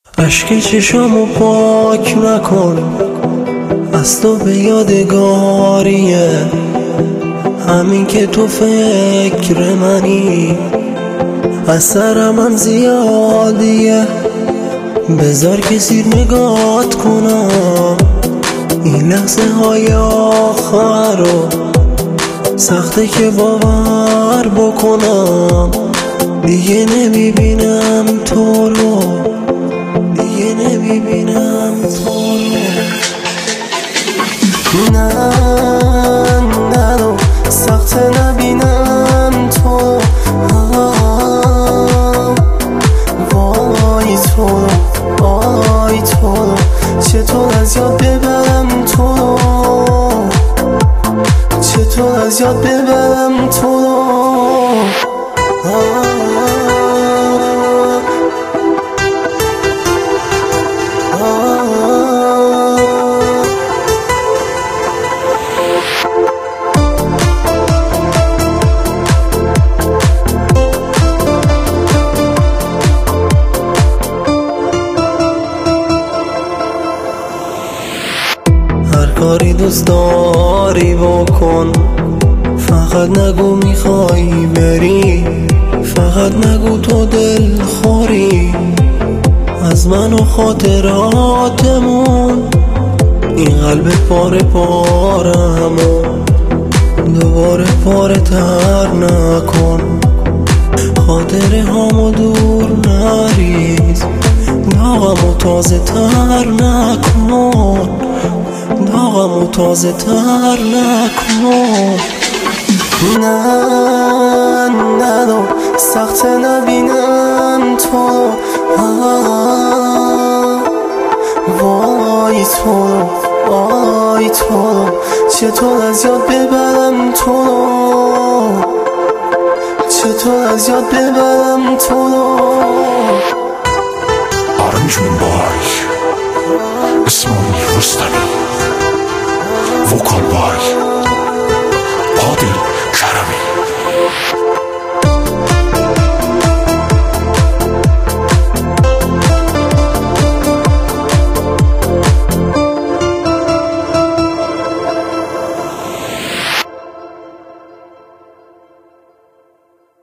اشک چشامو پاک نکن، از تو به یادگاریه. همین که تو فکر منی، اثرم هم زیادیه. بذار که زیر نگات کنم این لحظه های آخر رو. سخته که باور بکنم دیگه نمیبینم تو رو، دیگه نمیبینم تو رو. نه سخته نبینم تو. وای تو رو، وای تو رو، چطور از یاد ببرم تو رو، چطور از یاد ببرم تو رو. هر کاری دوست داری بکن، فقط نگو میخوای بری، فقط نگو تو دل خوری از من و خاطراتمون. این قلب پاره پارمون دوباره پاره تر نکن. خاطره هامو دور نریز، داغمو تازه تر نکن، داغمو تازه تر نکن. نه سخت نبینم تو. وای تو رو، وای تو رو، چطور از یاد ببرم تو رو، چطور از یاد ببرم تو رو. Arrangement by Ismail Rustami.